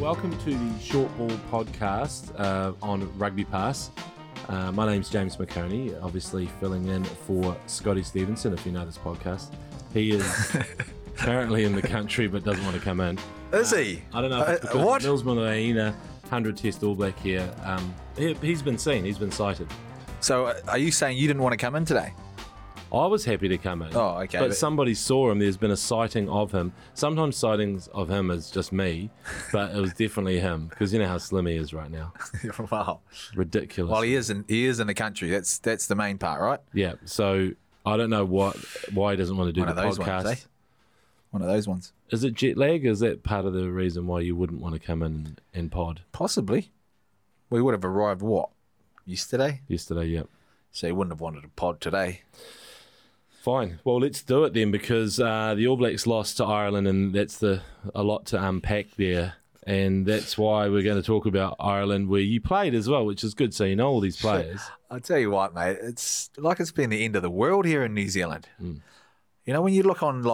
welcome to the Short Ball podcast on Rugby Pass. My name's James McConey, obviously filling in for Scotty Stevenson, if you know this podcast. He is currently in the country but doesn't want to come in. Is he? I don't know if it's because what? Mills Malaina, 100 Test All Black here. He's been seen, he's been sighted. So are you saying you didn't want to come in today? I was happy to come in. Oh, okay. But somebody saw him. There's been a sighting of him. Sometimes sightings of him is just me, but it was definitely him because you know how slim he is right now. Wow. Ridiculous. Well, he is in the country. That's the main part, right? Yeah. So I don't know why he doesn't want to do One the of those podcast. ones, eh? One of those ones. Is it jet lag? Is that part of the reason why you wouldn't want to come in and pod? Possibly. We would have arrived, what, yesterday? Yesterday, yeah. So you wouldn't have wanted a pod today. Fine. Well, let's do it then because the All Blacks lost to Ireland and that's a lot to unpack there. And that's why we're going to talk about Ireland where you played as well, which is good. So you know all these players. I'll tell you what, mate. It's like it's been the end of the world here in New Zealand. Mm. You know, when you look on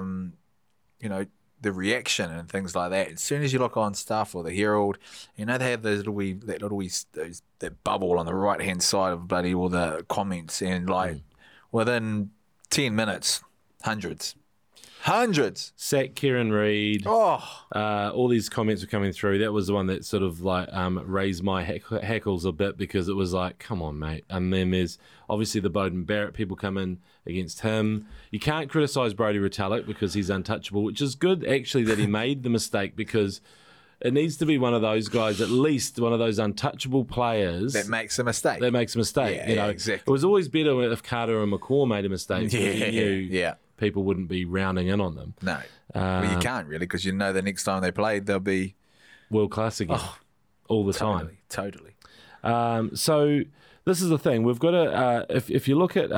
the reaction and things like that, as soon as you look on Stuff or the Herald, you know, they have those that bubble on the right-hand side of bloody all the comments and within 10 minutes, hundreds. Sack Kieran Reid. Oh, all these comments were coming through. That was the one that sort of raised my hackles a bit because it was like, come on, mate. And then there's obviously the Beauden Barrett people come in against him. You can't criticise Brodie Retallick because he's untouchable, which is good actually that he made the mistake because it needs to be one of those guys, at least one of those untouchable players that makes a mistake. Yeah, exactly. It was always better if Carter and McCaw made a mistake. Yeah. People wouldn't be rounding in on them. No. Well, you can't really because you know the next time they play, they'll be world class again all the time. Totally. So this is the thing. We've got to, if you look at,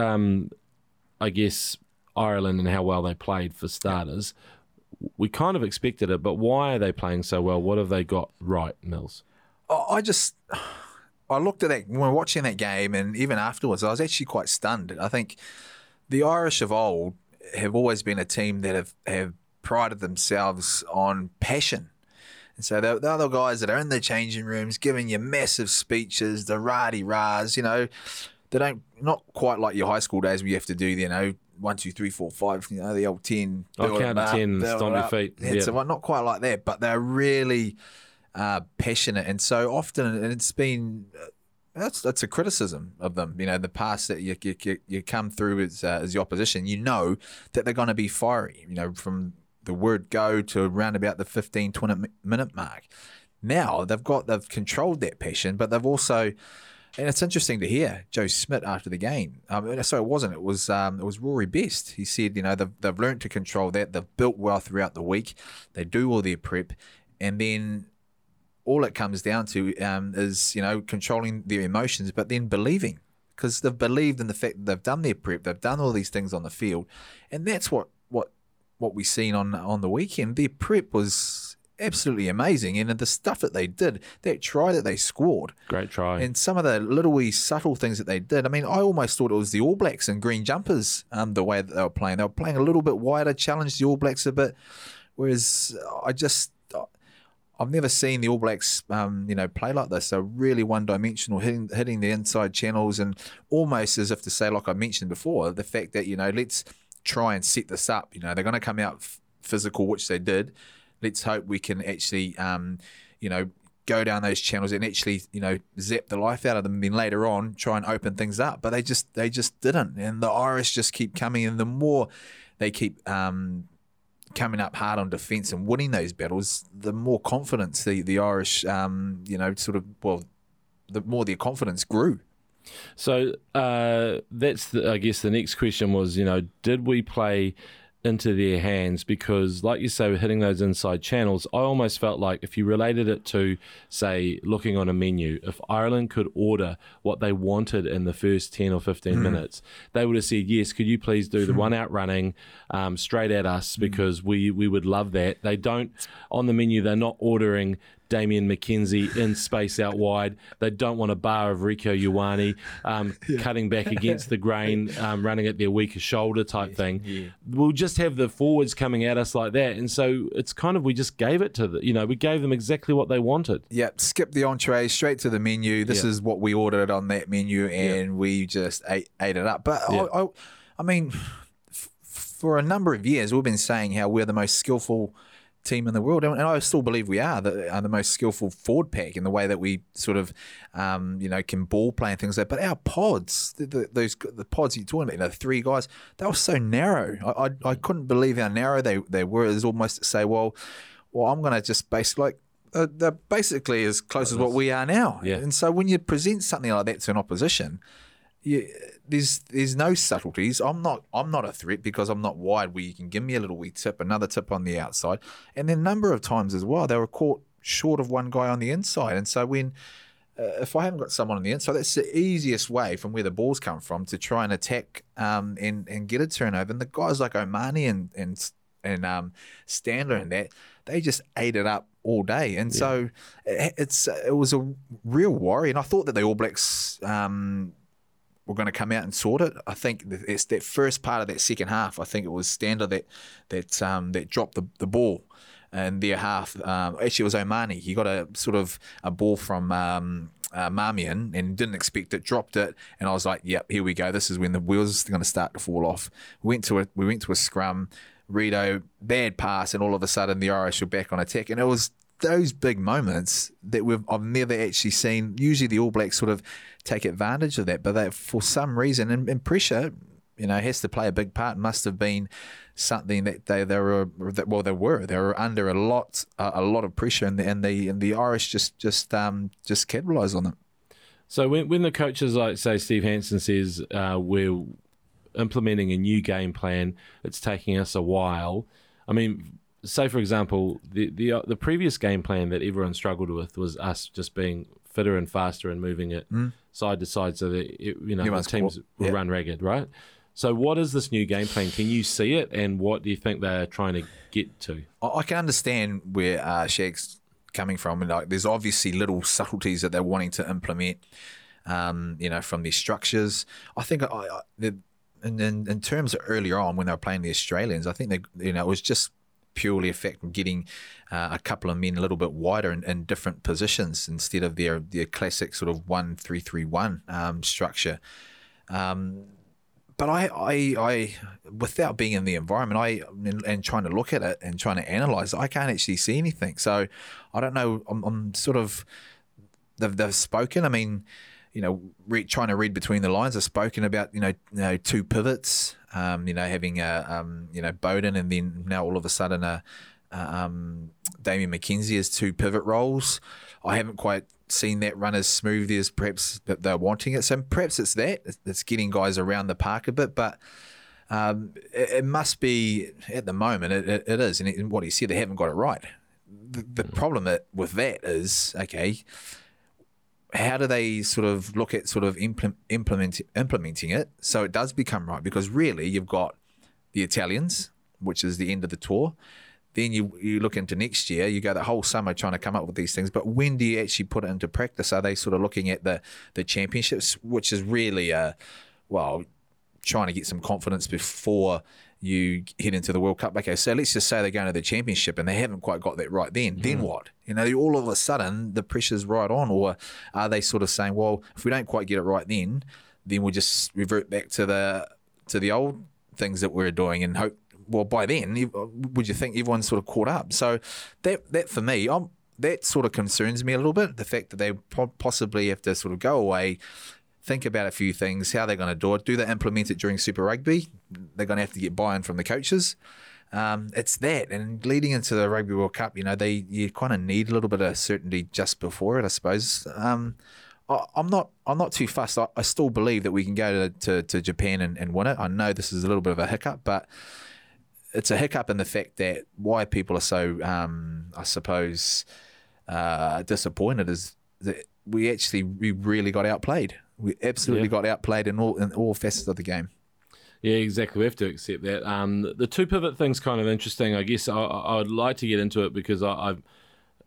I guess, Ireland and how well they played for starters, we kind of expected it, but why are they playing so well? What have they got right, Mills? I looked at that when we were watching that game, and even afterwards, I was actually quite stunned. I think the Irish of old have always been a team that have prided themselves on passion. And so they're the guys that are in the changing rooms giving you massive speeches, the rah-de-rahs, you know. They don't, not quite like your high school days where you have to do, you know, 1, 2, 3, 4, 5, you know, the old 10. I'll count to 10 and stomp your feet. Yeah. So not quite like that, but they're really passionate. And so often, and it's been... That's a criticism of them. You know, the past that you come through as the opposition, you know that they're going to be fiery, you know, from the word go to around about the 15, 20-minute mark. Now, they've controlled that passion, but they've also, and it's interesting to hear Joe Schmidt after the game. It was Rory Best. He said, you know, they've learned to control that. They've built well throughout the week. They do all their prep, and then all it comes down to is, you know, controlling their emotions, but then believing, because they've believed in the fact that they've done their prep, they've done all these things on the field, and that's what we seen on the weekend. Their prep was absolutely amazing, and the stuff that they did, that try that they scored, great try, and some of the little wee subtle things that they did. I mean, I almost thought it was the All Blacks in green jumpers, the way that they were playing. They were playing a little bit wider, challenged the All Blacks a bit, whereas I've never seen the All Blacks, play like this. So really one-dimensional, hitting the inside channels, and almost as if to say, like I mentioned before, the fact that, you know, let's try and set this up. You know, they're going to come out physical, which they did. Let's hope we can actually, go down those channels and actually, you know, zap the life out of them, and then later on try and open things up. But they just didn't, and the Irish just keep coming, and the more they keep coming up hard on defence and winning those battles, the more confidence the Irish, the more their confidence grew. So that's, I guess, the next question was, you know, did we play into their hands? Because, like you say, hitting those inside channels, I almost felt like if you related it to, say, looking on a menu, if Ireland could order what they wanted in the first 10 or 15 minutes, they would have said, yes, could you please do the one out running straight at us, because we would love that. They don't, on the menu, they're not ordering Damian McKenzie in space out wide. They don't want a bar of Rieko Ioane cutting back against the grain, running at their weaker shoulder type thing. Yeah. We'll just have the forwards coming at us like that. And so it's kind of, we just gave it to we gave them exactly what they wanted. Yeah, skip the entree, straight to the menu. This is what we ordered on that menu, and we just ate it up. But I mean, for a number of years, we've been saying how we're the most skillful team in the world, and I still believe we are the most skillful forward pack in the way that we sort of, can ball play and things like that. But our pods, the pods you're talking about, the three guys, they were so narrow. I couldn't believe how narrow they were. It's almost to say, well, I'm going to just they're basically as close as what we are now. Yeah. And so when you present something like that to an opposition, there's no subtleties. I'm not a threat because I'm not wide where you can give me a little wee tip, another tip on the outside. And then a number of times as well, they were caught short of one guy on the inside. And so when if I haven't got someone on the inside, that's the easiest way from where the balls come from to try and attack and get a turnover. And the guys like Omani and Standler and that, they just ate it up all day. And so it was a real worry. And I thought that the All Blacks were going to come out and sort it. I think it's that first part of that second half. I think it was Standler that dropped the ball in their half. Actually, it was Omani. He got a sort of a ball from Marmion and didn't expect it, dropped it, and I was like, "Yep, here we go. This is when the wheels are going to start to fall off." We went to a scrum. Rito, bad pass, and all of a sudden the Irish were back on attack, and it was those big moments that I've never actually seen. Usually the All Blacks sort of take advantage of that, but they, for some reason, and pressure, has to play a big part. Must have been something that they were under a lot of pressure, and the Irish just capitalised on it. So when the coaches like say Steve Hansen says we're implementing a new game plan, it's taking us a while. I mean, say for example, the previous game plan that everyone struggled with was us just being fitter and faster and moving it side to side so that the teams will run ragged, right? So what is this new game plan? Can you see it, and what do you think they're trying to get to? I can understand where Shag's coming from. Like, there's obviously little subtleties that they're wanting to implement, from their structures. I think in terms of earlier on when they were playing the Australians, I think it was just purely a fact of getting a couple of men a little bit wider in different positions instead of their classic sort of 1-3-3-1 structure. But I, without being in the environment, and trying to look at it and trying to analyse it, I can't actually see anything. So I don't know. I'm sort of they've spoken. I mean, trying to read between the lines. They've spoken about two pivots. Having Bowden, and then now all of a sudden Damian McKenzie as two pivot roles. I haven't quite seen that run as smoothly as perhaps that they're wanting it. So perhaps it's getting guys around the park a bit, but it must be at the moment it is. And what he said, they haven't got it right. The problem with that is, okay, how do they sort of look at sort of implementing it so it does become right? Because really you've got the Italians, which is the end of the tour. Then you look into next year, you go the whole summer trying to come up with these things. But when do you actually put it into practice? Are they sort of looking at the championships, which is really, trying to get some confidence before you head into the World Cup? Okay, so let's just say they're going to the championship and they haven't quite got that right then. Then what? All of a sudden the pressure's right on. Or are they sort of saying, well, if we don't quite get it right then we'll just revert back to the old things that we're doing and hope, well, by then, would you think everyone's sort of caught up? So that for me, that sort of concerns me a little bit, the fact that they possibly have to sort of go away, think about a few things, how they're going to do it. Do they implement it during Super Rugby? They're going to have to get buy-in from the coaches. It's that. And leading into the Rugby World Cup, you kind of need a little bit of certainty just before it, I suppose. I'm not too fussed. I still believe that we can go to Japan and win it. I know this is a little bit of a hiccup, but it's a hiccup in the fact that why people are so, I suppose, disappointed is that we really got outplayed. We absolutely got outplayed in all facets of the game. Yeah, exactly. We have to accept that. The two pivot thing's kind of interesting. I guess I'd like to get into it because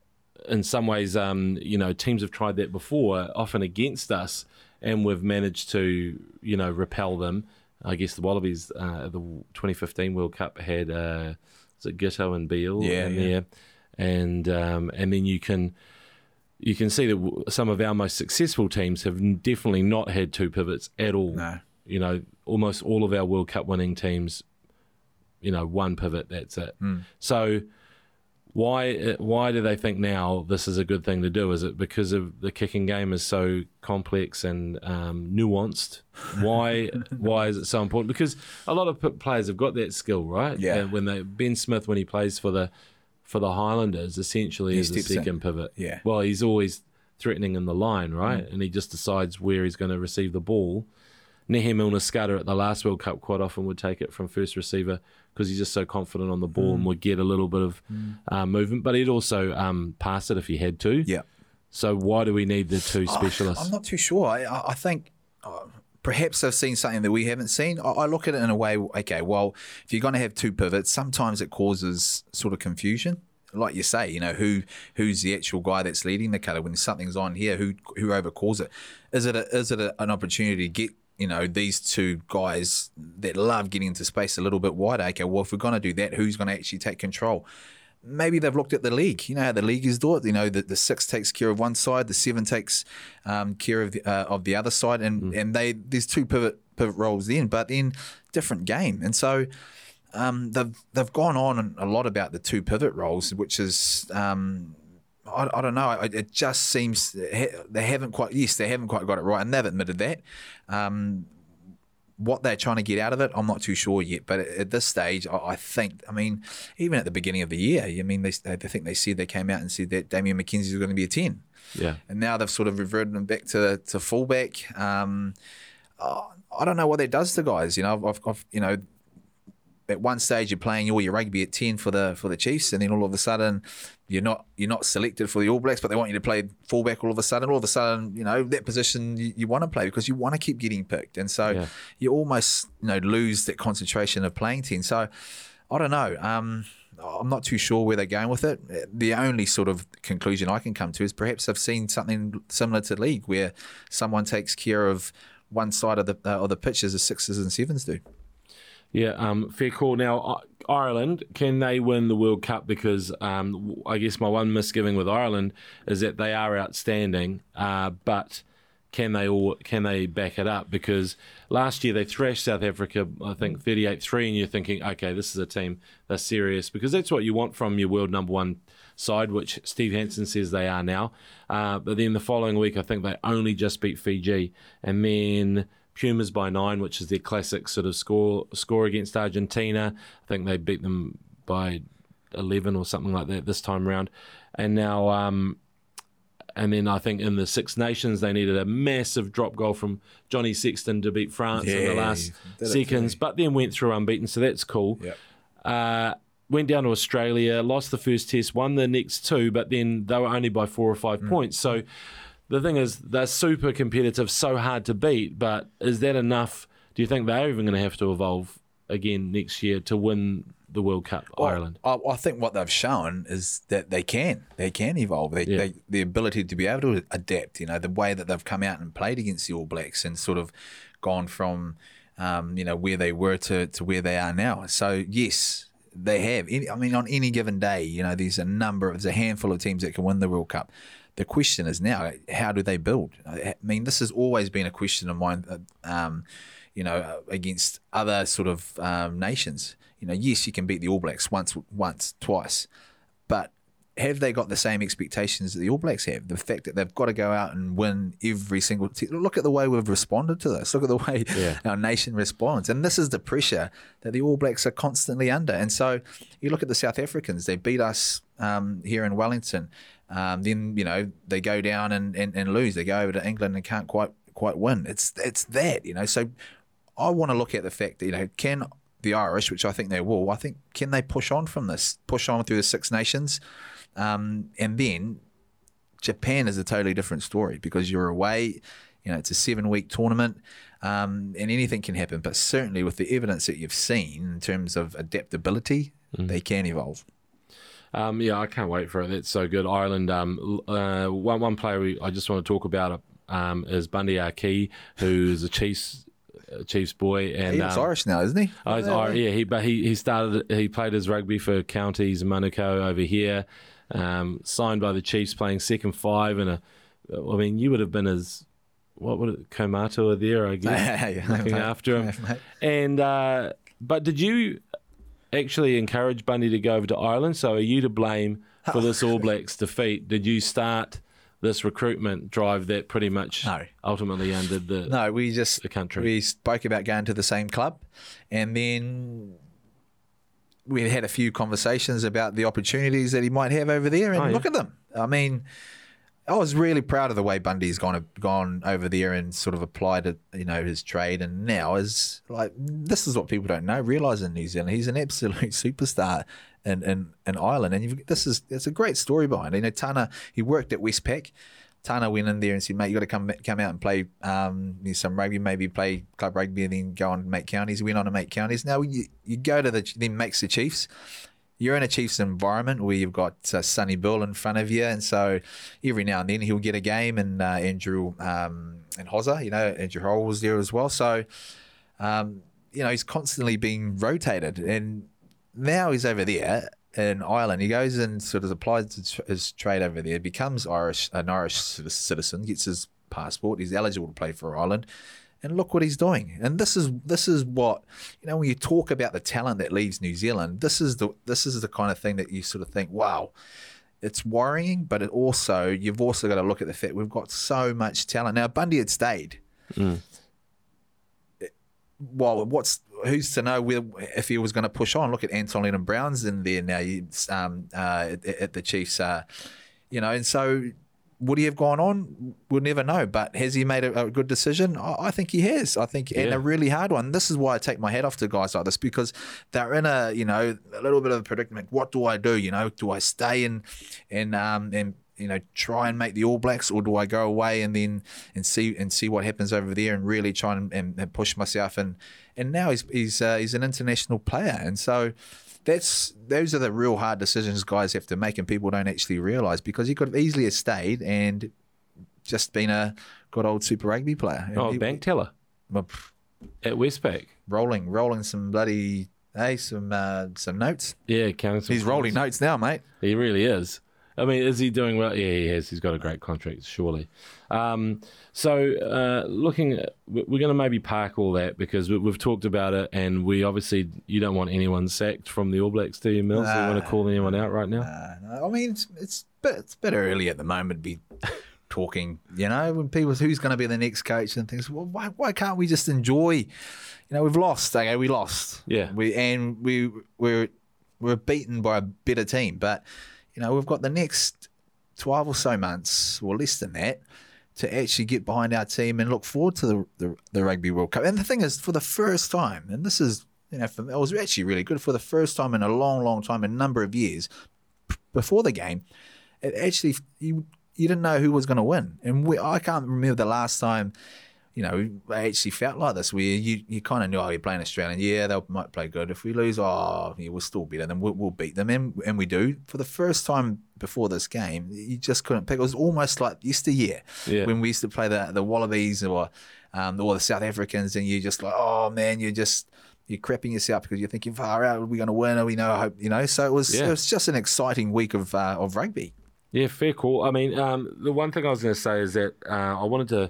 in some ways, teams have tried that before, often against us, and we've managed to, repel them. I guess the Wallabies, the 2015 World Cup had, is it Giteau and Beale in there? And then you can see that some of our most successful teams have definitely not had two pivots at all. No. Almost all of our World Cup winning teams, one pivot, that's it. So why do they think now this is a good thing to do? Is it because of the kicking game is so complex and nuanced? Why is it so important? Because a lot of players have got that skill, right? Yeah. And Ben Smith, when he plays for the Highlanders, essentially is a second pivot. Yeah. Well, he's always threatening in the line, right? And he just decides where he's going to receive the ball. Nehe Milner-Skudder at the last World Cup quite often would take it from first receiver because he's just so confident on the ball and would get a little bit of movement. But he'd also pass it if he had to. Yeah. So why do we need the two specialists? I'm not too sure. I think perhaps they've seen something that we haven't seen. I look at it in a way, okay, well, if you're going to have two pivots, sometimes it causes sort of confusion. Like you say, who's the actual guy that's leading the colour when something's on here? Who overcalls it? Is it an opportunity to get these two guys that love getting into space a little bit wider? Okay, well, if we're going to do that, who's going to actually take control? Maybe they've looked at the league. You know how the league is doing it. The 6 takes care of one side, the 7 takes care of the other side, and there's two pivot roles then, but then different game. And so they've gone on a lot about the two pivot roles, which is I don't know. It just seems they haven't quite got it right, and they've admitted that. What they're trying to get out of it, I'm not too sure yet. But at this stage, I think, even at the beginning of the year, they said they came out and said that Damian McKenzie is going to be a 10. Yeah. And now they've sort of reverted him back to fullback. I don't know what that does to guys. At one stage you're playing all your rugby at 10 for the Chiefs, and then all of a sudden you're not selected for the All Blacks, but they want you to play fullback all of a sudden. All of a sudden, that position you want to play because you want to keep getting picked, and so you almost lose that concentration of playing 10. So I don't know. I'm not too sure where they're going with it. The only sort of conclusion I can come to is perhaps I've seen something similar to league where someone takes care of one side of the pitch as the 6s and 7s do. Yeah, fair call. Now, Ireland, can they win the World Cup? Because I guess my one misgiving with Ireland is that they are outstanding, but can they back it up? Because last year they thrashed South Africa, I think 38-3, and you're thinking, okay, this is a team that's serious, because that's what you want from your world number one side, which Steve Hansen says they are now. But then the following week, I think they only just beat Fiji, and then Pumas by 9, which is their classic sort of score against Argentina. I think they beat them by 11 or something like that this time around. And now, and then I think in the Six Nations, they needed a massive drop goal from Johnny Sexton to beat France in the last seconds, but then went through unbeaten, so that's cool. Yep. Went down to Australia, lost the first test, won the next 2, but then they were only by 4 or 5 points. So the thing is, they're super competitive, so hard to beat, but is that enough? Do you think they're even going to have to evolve again next year to win the World Cup, Ireland? I think what they've shown is that they can evolve. The ability to be able to adapt, the way that they've come out and played against the All Blacks and sort of gone from, where they were to where they are now. So, yes, they have. On any given day, there's a handful of teams that can win the World Cup. The question is now, how do they build? This has always been a question of mine, against other sort of nations. Yes, you can beat the All Blacks once, twice, but have they got the same expectations that the All Blacks have? The fact that they've got to go out and win every single... Look at the way we've responded to this. Look at the way our nation responds. And this is the pressure that the All Blacks are constantly under. And so you look at the South Africans. They beat us here in Wellington. Then, they go down and lose. They go over to England and can't quite win. It's that, So I want to look at the fact that, can the Irish, which I think they will, can they push on from this, push on through the Six Nations? And then Japan is a totally different story because you're away, it's a 7-week tournament, and anything can happen. But certainly with the evidence that you've seen in terms of adaptability, they can evolve. Yeah, I can't wait for it. That's so good. Ireland. One player I just want to talk about is Bundy Aki, who's a Chiefs boy, and He's Irish now, isn't he? Oh, he's Irish. Yeah, he played his rugby for Counties and Manukau over here. Signed by the Chiefs, playing second five, and I mean, you would have been his. What would it, Komatua there, I guess, looking after him. And but did you actually encourage Bundy to go over to Ireland? So are you to blame for this All Blacks defeat? Did you start this recruitment drive that pretty much ultimately undid the the country? We spoke about going to the same club, and then we had a few conversations about the opportunities that he might have over there, and look at them. I mean, I was really proud of the way Bundy's gone over there and sort of applied it, his trade, and now is like, this is what people don't realise in New Zealand. He's an absolute superstar in Ireland, and it's a great story behind it. Tana, he worked at Westpac. Tana went in there and said, mate, you got to come out and play some rugby, maybe play club rugby, and then go on and make counties. He went on to make counties. Now you go to then makes the Chiefs. You're in a Chiefs environment where you've got Sonny Bill in front of you, and so every now and then he'll get a game, and Andrew and Hozza, Andrew Hall was there as well. So, he's constantly being rotated, and now he's over there in Ireland. He goes and sort of applies his trade over there, becomes an Irish citizen, gets his passport, he's eligible to play for Ireland. And look what he's doing. And this is what, when you talk about the talent that leaves New Zealand, this is the kind of thing that you sort of think, wow, it's worrying, but you've also got to look at the fact we've got so much talent. Now, Bundy had stayed. Well, who's to know if he was going to push on? Look at Anton Lennon-Brown's in there now at the Chiefs. And so would he have gone on? We'll never know. But has he made a good decision? I think he has. And a really hard one. This is why I take my hat off to guys like this, because they're in a little bit of a predicament. What do I do? Do I stay and try and make the All Blacks, or do I go away and see what happens over there and really try and push myself? And now he's an international player, and so those are the real hard decisions guys have to make, and people don't actually realise, because he could have easily have stayed and just been a good old Super Rugby player. Bank teller at Westpac, rolling some bloody some notes. Yeah, counting some. He's rolling notes now, mate. He really is. I mean, is he doing well? Yeah, he has. He's got a great contract, surely. Looking at, we're going to maybe park all that, because we've talked about it, and you don't want anyone sacked from the All Blacks, do you, Mills? Do you want to call anyone out right now? No. I mean, it's a bit early at the moment to be talking, when people, who's going to be the next coach and things. Well, why can't we just enjoy? We've lost. Okay, we lost. Yeah. We're beaten by a better team, but we've got the next 12 or so months, or less than that, to actually get behind our team and look forward to the Rugby World Cup. And the thing is, for the first time, and this is, it was actually really good, for the first time in a long, long time, a number of years, before the game, it actually, you didn't know who was going to win. And I can't remember the last time, I actually felt like this, where you kind of knew, you're playing Australian. Yeah, they might play good. If we lose, we'll still beat them. We'll beat them. And we do. For the first time before this game, you just couldn't pick. It was almost like yesteryear when we used to play the Wallabies or the South Africans, and you're just like, oh, man, you're crapping yourself because you're thinking, far out, are we going to win? Are we know? I hope, So it was just an exciting week of rugby. Yeah, fair call. I mean, the one thing I was going to say is that I wanted to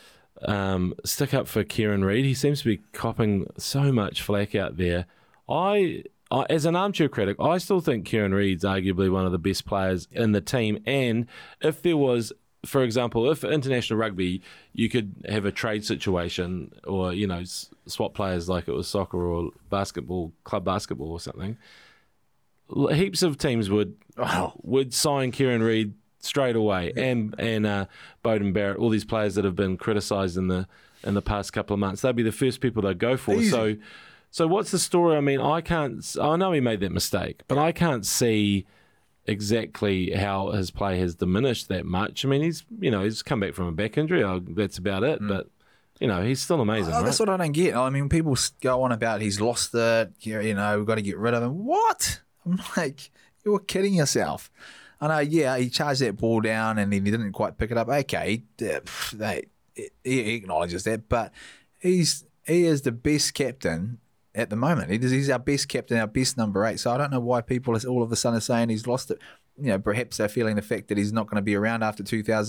stick up for Kieran Reid. He seems to be copping so much flack out there. I as an armchair critic, I still think Kieran Reid's arguably one of the best players in the team. And if there was, for example, if international rugby, you could have a trade situation, or swap players like it was soccer or basketball, club basketball or something, heaps of teams would sign Kieran Reid straight away, and Beauden Barrett, all these players that have been criticised in the past couple of months, they'd be the first people they'd go for. Easy. So what's the story? I mean, I know he made that mistake, but I can't see exactly how his play has diminished that much. I mean, he's come back from a back injury. That's about it, but he's still amazing. Right? That's what I don't get. I mean, people go on about he's lost it. We've got to get rid of him. What? I'm like, You're kidding yourself. I know, yeah, he charged that ball down and then he didn't quite pick it up. Okay, he acknowledges that, but he is the best captain at the moment. He's our best captain, our best number 8. So I don't know why people are all of a sudden saying he's lost it. Perhaps they're feeling the fact that he's not going to be around after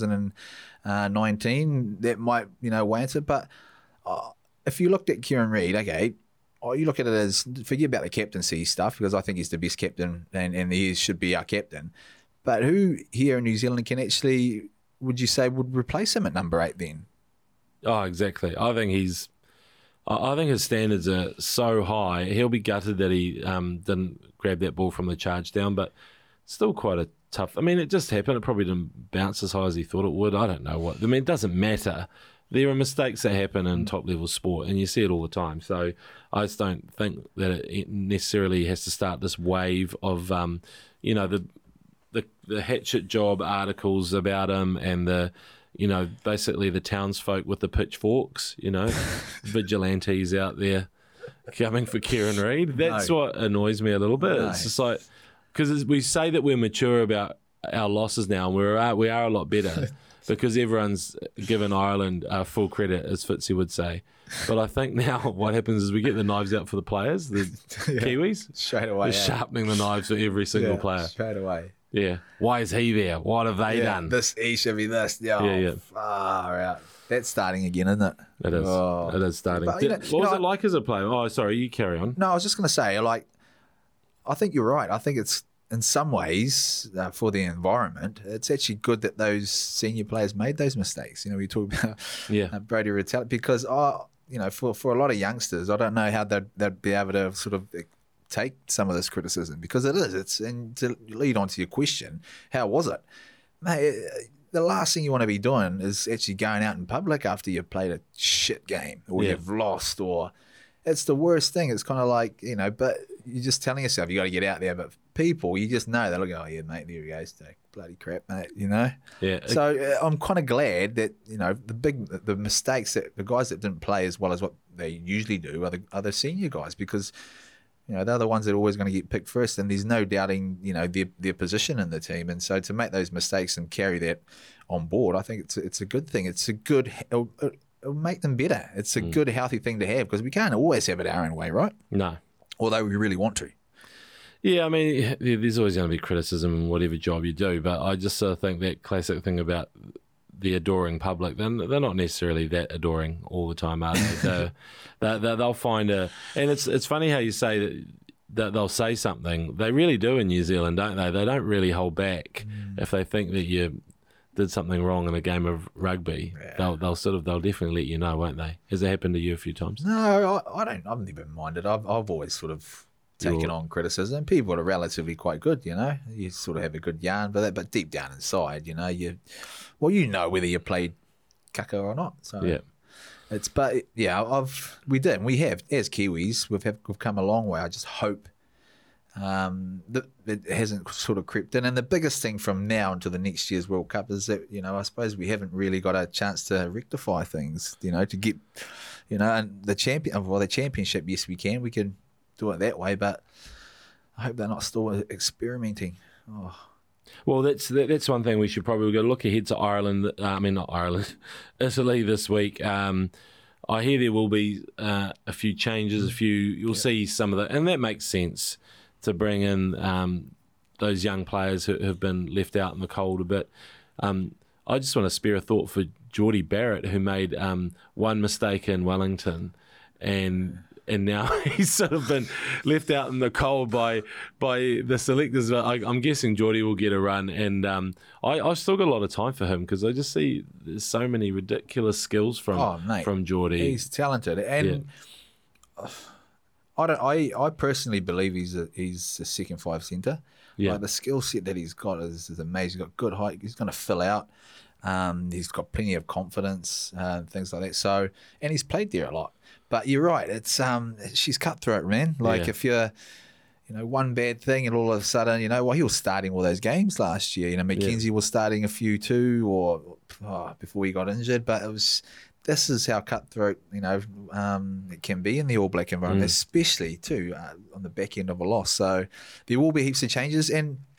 2019. That might, weigh into it. But if you looked at Kieran Reid, okay, you look at it as, forget about the captaincy stuff, because I think he's the best captain and he should be our captain. But who here in New Zealand can actually, would you say, would replace him at number 8 then? Oh, exactly. I think his standards are so high. He'll be gutted that he didn't grab that ball from the charge down, but still quite a tough. I mean, it just happened. It probably didn't bounce as high as he thought it would. I don't know what. I mean, it doesn't matter. There are mistakes that happen in top-level sport, and you see it all the time. So I just don't think that it necessarily has to start this wave of, the hatchet job articles about him and the, basically the townsfolk with the pitchforks, vigilantes out there coming for Kieran Reid. That's what annoys me a little bit. No. It's just like, because we say that we're mature about our losses now, and we are a lot better because everyone's given Ireland full credit, as Fitzy would say. But I think now what happens is we get the knives out for the players, the Kiwis. Straight away. They're sharpening the knives for every single player. Straight away. Yeah. Why is he there? What have they done? He should be this. Yeah. Far out. That's starting again, isn't it? It is. Oh. It is starting. But, what was it like as a player? Oh, sorry. You carry on. No, I was just going to say, I think you're right. I think it's, in some ways, for the environment, it's actually good that those senior players made those mistakes. We talk about Brodie Retallick, because, for a lot of youngsters, I don't know how they'd be able to sort of take some of this criticism, because and to lead on to your question, how was it? Mate, the last thing you want to be doing is actually going out in public after you've played a shit game or you've lost, or it's the worst thing. It's kind of like, but you're just telling yourself you got to get out there. But people, you just know, they'll go, oh yeah, mate, there he goes, bloody crap, mate, Yeah. So I'm kind of glad that, the mistakes that the guys that didn't play as well as what they usually do are the senior guys, because they're the ones that are always going to get picked first, and there's no doubting, their position in the team. And so to make those mistakes and carry that on board, I think it's a good thing. It'll make them better. It's a good, healthy thing to have, because we can't always have it our own way, right? No. Although we really want to. Yeah, I mean, there's always going to be criticism in whatever job you do, but I just sort of think that classic thing about the adoring public, they're not necessarily that adoring all the time, are they? They'll find and it's funny how you say that they'll say something. They really do in New Zealand, don't they? They don't really hold back if they think that you did something wrong in a game of rugby. Yeah. They'll definitely let you know, won't they? Has it happened to you a few times? No, I don't. I've never minded. I've always sort of taken on criticism. People are relatively quite good, You sort of have a good yarn, but deep down inside, you know whether you played kaka or not. So yeah, we have as Kiwis, we've come a long way. I just hope that it hasn't sort of crept in. And the biggest thing from now until the next year's World Cup is that I suppose we haven't really got a chance to rectify things. To get and the championship. Yes, we can do it that way, but I hope they're not still experimenting. Oh. Well, that's one thing we should probably go look ahead to Ireland. Not Ireland, Italy this week. I hear there will be a few changes. You'll see some of that, and that makes sense to bring in those young players who have been left out in the cold a bit. I just want to spare a thought for Jordie Barrett, who made one mistake in Wellington, and now he's sort of been left out in the cold by the selectors. I'm guessing Jordie will get a run, and I've still got a lot of time for him, because I just see there's so many ridiculous skills from Jordie. He's talented, and I personally believe he's a second five centre. Yeah. Like the skill set that he's got is amazing. He's got good height. He's going to fill out. He's got plenty of confidence, things like that. So, and he's played there a lot. But you're right. It's she's cutthroat, man. Like if you're, one bad thing, and all of a sudden, he was starting all those games last year. McKenzie was starting a few too, or before he got injured. But this is how cutthroat, it can be in the All Black environment, especially too on the back end of a loss. So there will be heaps of changes, and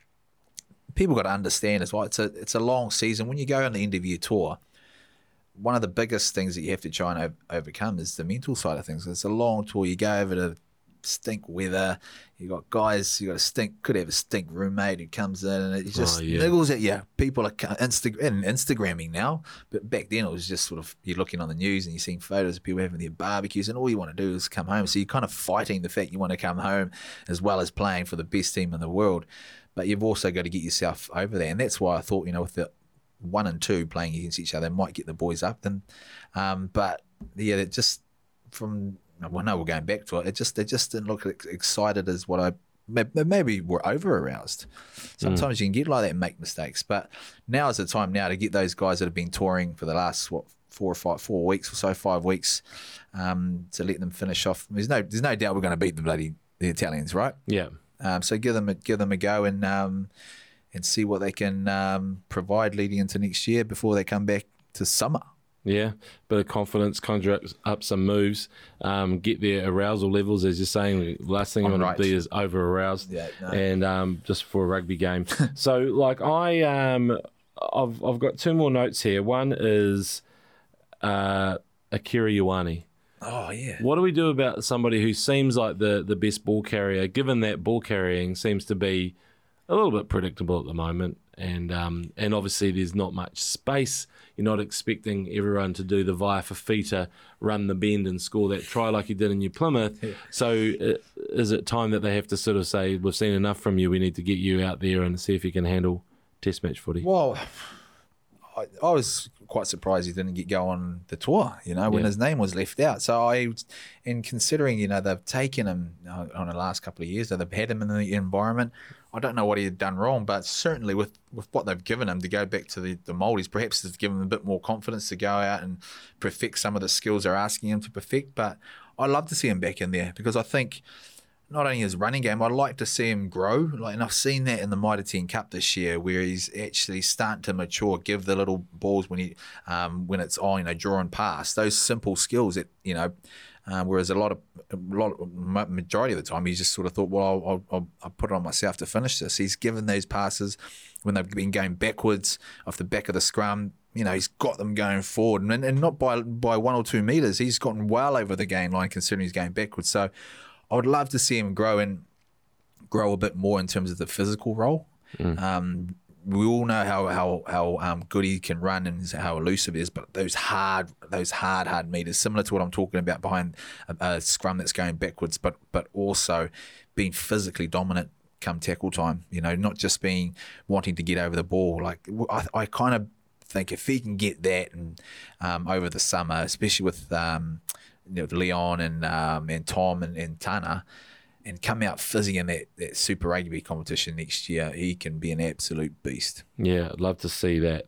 people got to understand as well. It's a long season. When you go on the end of your tour, one of the biggest things that you have to try and overcome is the mental side of things. It's a long tour. You go over to stink weather. You got guys. You got a could have a stink roommate who comes in and it just niggles at you. People are Instagramming now, but back then it was just sort of you're looking on the news and you're seeing photos of people having their barbecues, and all you want to do is come home. So you're kind of fighting the fact you want to come home as well as playing for the best team in the world. But you've also got to get yourself over there, and that's why I thought, with the 1 and 2 playing against each other, might get the boys up. Then, but yeah, it just from. Well, no, we're going back to it. They just didn't look excited as what I maybe were over aroused. Sometimes you can get like that and make mistakes, but now is the time now to get those guys that have been touring for the last 4 weeks or so, 5 weeks, to let them finish off. There's no doubt we're going to beat the Italians, right? Yeah. So give them a go and see what they can provide leading into next year before they come back to summer. Yeah, bit of confidence, conjure up some moves, get their arousal levels, as you're saying. The last thing you want to be is over-aroused, and just for a rugby game. So, like, I've got 2 more notes here. One is Akira Ioane. Oh, yeah. What do we do about somebody who seems like the best ball carrier, given that ball carrying seems to be a little bit predictable at the moment, and obviously there's not much space. You're not expecting everyone to do the Via Fafita, run the bend and score that try like you did in New Plymouth. Yeah. So is it time that they have to sort of say, we've seen enough from you, we need to get you out there and see if you can handle test match footy? Well, I was quite surprised he didn't get go on the tour, when his name was left out. So in considering, they've taken him on the last couple of years, they've had him in the environment. I don't know what he had done wrong, but certainly with what they've given him to go back to the Māoris, perhaps it's given him a bit more confidence to go out and perfect some of the skills they're asking him to perfect. But I'd love to see him back in there because I think not only his running game, I'd like to see him grow. And I've seen that in the Mitre 10 Cup this year, where he's actually starting to mature, give the little balls when it's on, draw and pass, those simple skills that whereas majority of the time, he just sort of thought, well, I'll put it on myself to finish this. He's given those passes when they've been going backwards off the back of the scrum. He's got them going forward, and not by 1 or 2 metres. He's gotten well over the game line considering he's going backwards. So I would love to see him grow a bit more in terms of the physical role. We all know how good he can run and how elusive he is, but those hard meters, similar to what I'm talking about behind a scrum that's going backwards, but also being physically dominant come tackle time. Not just wanting to get over the ball. Like I kind of think if he can get that and over the summer, especially with Leon and Tom and Tana, and come out fizzing in that Super Rugby competition next year, he can be an absolute beast. Yeah, I'd love to see that.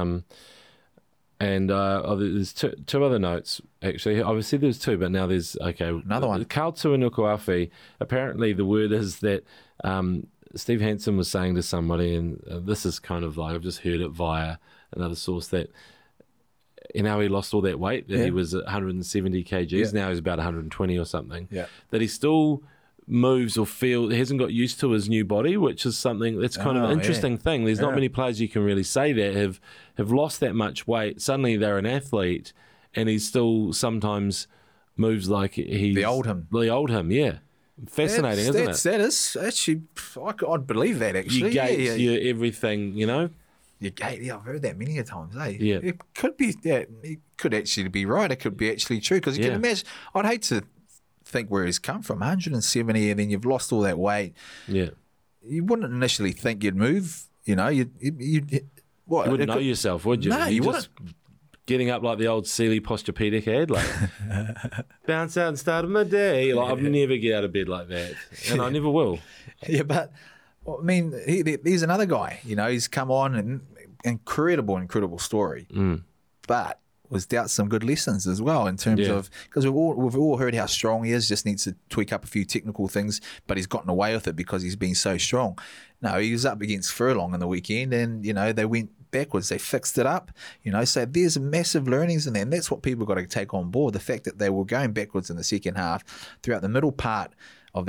There's two other notes, actually. Obviously, there's 2, but now there's, another one. Karl Tuinukuafi, apparently the word is that Steve Hansen was saying to somebody, and this is kind of like, I've just heard it via another source, that he lost all that weight, that he was at 170 kgs, now he's about 120 or something, that he still moves or he hasn't got used to his new body, which is something that's kind of an interesting thing. There's not many players you can really say that have lost that much weight. Suddenly they're an athlete, and he still sometimes moves like he's the old him. Fascinating, isn't it? That is actually, I'd believe that actually. You gate your everything, You gate, I've heard that many a times, eh? Yeah. It could be that. It could actually be right. It could be actually true, because you can imagine. I'd hate to think where he's come from, 170, and then you've lost all that weight. Yeah, you wouldn't initially think you'd move. You wouldn't know yourself, would you? No, you wouldn't. Getting up like the old Sealy Posturepedic ad, like bounce out and start of my day. Like, I'd never get out of bed like that, and I never will. Yeah, but I mean, he's another guy. He's come on and incredible story, but was dealt some good lessons as well in terms of, because we've all heard how strong he is, just needs to tweak up a few technical things, but he's gotten away with it because he's been so strong. No, he was up against Furlong in the weekend, and they went backwards. They fixed it up, so there's massive learnings in there, and that's what people got to take on board, the fact that they were going backwards in the second half. Throughout the middle part of that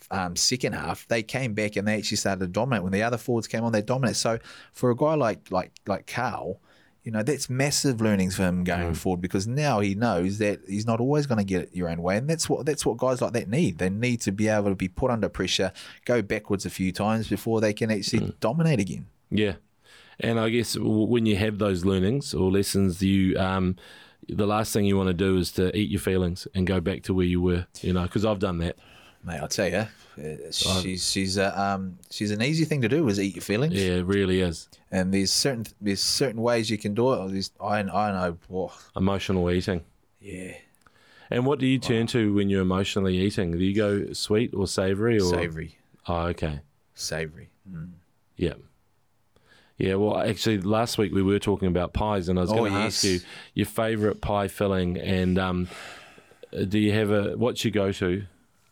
second half, they came back and they actually started to dominate. When the other forwards came on, they dominated. So for a guy like Carl, you know, that's massive learnings for him going forward, because now he knows that he's not always going to get it your own way, and that's what guys like that need. They need to be able to be put under pressure, go backwards a few times before they can actually dominate again. Yeah, and I guess when you have those learnings or lessons, you the last thing you want to do is to eat your feelings and go back to where you were. You know, because I've done that. Mate, I'll tell you, she's an easy thing to do, is eat your feelings. Yeah, it really is. And there's certain ways you can do it. I know. Oh. Emotional eating. Yeah. And what do you turn to when you're emotionally eating? Do you go sweet or savoury? Savoury. Oh, okay. Savoury. Yeah. Yeah, well, actually, last week we were talking about pies, and I was going to ask you your favourite pie filling, and do you have what's your go-to?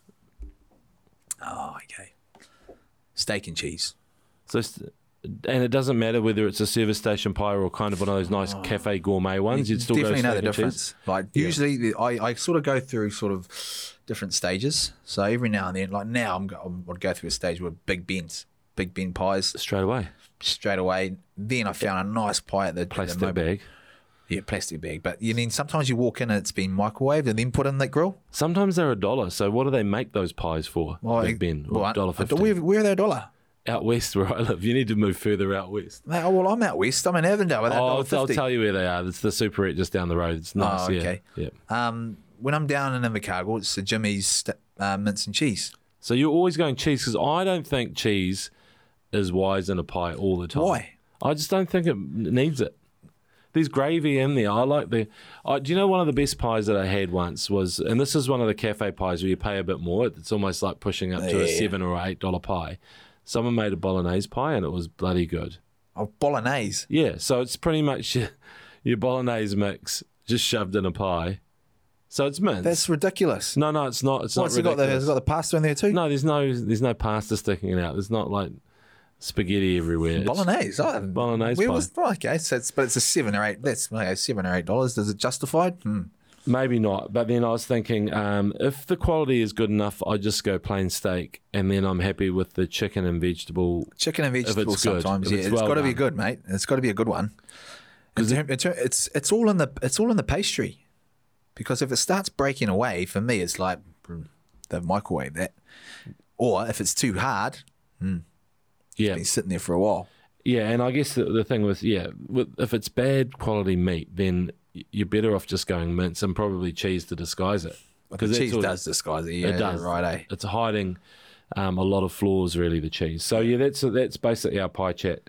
Oh, okay. Steak and cheese. So, and it doesn't matter whether it's a service station pie or kind of one of those nice cafe gourmet ones. You'd still definitely go know steak the and difference. cheese? Like usually, I sort of go through sort of different stages. So every now and then, like now, I'd go through a stage with Big Ben pies Straight away. Then I found a nice pie at the Plastic bag. Yeah, plastic bag. But sometimes you walk in and it's been microwaved and then put in that grill. Sometimes they're $1. So what do they make those pies for? Big Ben, $1.50. Where are they $1? Out west where I live. You need to move further out west. Oh, well, I'm out west. I'm in Avondale. I'll tell you where they are. It's the Superette just down the road. It's nice. Okay. Yeah. When I'm down in Invercargill, it's the Jimmy's mince and cheese. So you're always going cheese, because I don't think cheese is wise in a pie all the time. Why? I just don't think it needs it. There's gravy in there. I like do you know one of the best pies that I had once was, and this is one of the cafe pies where you pay a bit more. It's almost like pushing up to a $7 or $8 pie. Someone made a bolognese pie and it was bloody good. Oh, bolognese? Yeah, so it's pretty much your bolognese mix just shoved in a pie. So it's mince. That's ridiculous. No, it's not. It's not ridiculous. It's got the pasta in there too? No, there's no pasta sticking it out. There's not like spaghetti everywhere. Bolognese. Bolognese pie. Okay, but it's a $7 or $8. That's $7 or $8. Is it justified? Maybe not. But then I was thinking, if the quality is good enough, I just go plain steak, and then I'm happy with the chicken and vegetable. Chicken and vegetable sometimes. Yeah, it's got to be good, mate. It's got to be a good one. It's all in the pastry, because if it starts breaking away, for me, it's like they've microwaved that. Or if it's too hard, it's been sitting there for a while. Yeah, and I guess the thing with if it's bad quality meat, then you're better off just going mince and probably cheese to disguise it. Because cheese does disguise it. Yeah, it does. Right, It's hiding a lot of flaws, really, the cheese. So yeah, that's basically our pie chat.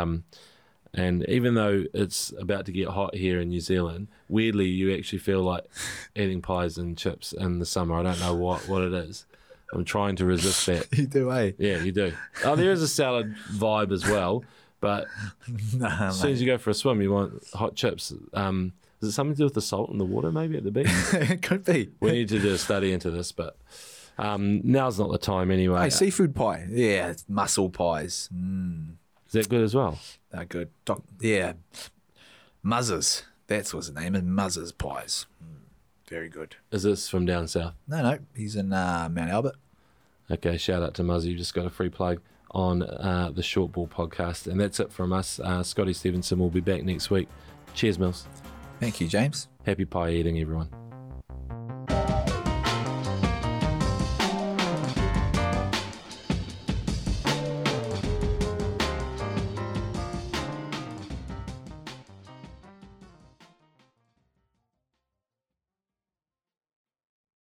And even though it's about to get hot here in New Zealand, weirdly you actually feel like eating pies and chips in the summer. I don't know what it is. I'm trying to resist that. You do, eh? Yeah, you do. Oh, there is a salad vibe as well, but as soon as you go for a swim, you want hot chips. Is it something to do with the salt in the water, maybe, at the beach? It could be. We need to do a study into this, but now's not the time anyway. Hey, seafood pie. Yeah, it's mussel pies. Is that good as well? They're good. Yeah. Muzzers. That's what his name is. Muzzers pies. Very good. Is this from down south? No. He's in Mount Albert. Okay, shout out to Muzzy. You just got a free plug on the Short Ball podcast. And that's it from us. Scotty Stevenson will be back next week. Cheers, Mills. Thank you, James. Happy pie eating, everyone.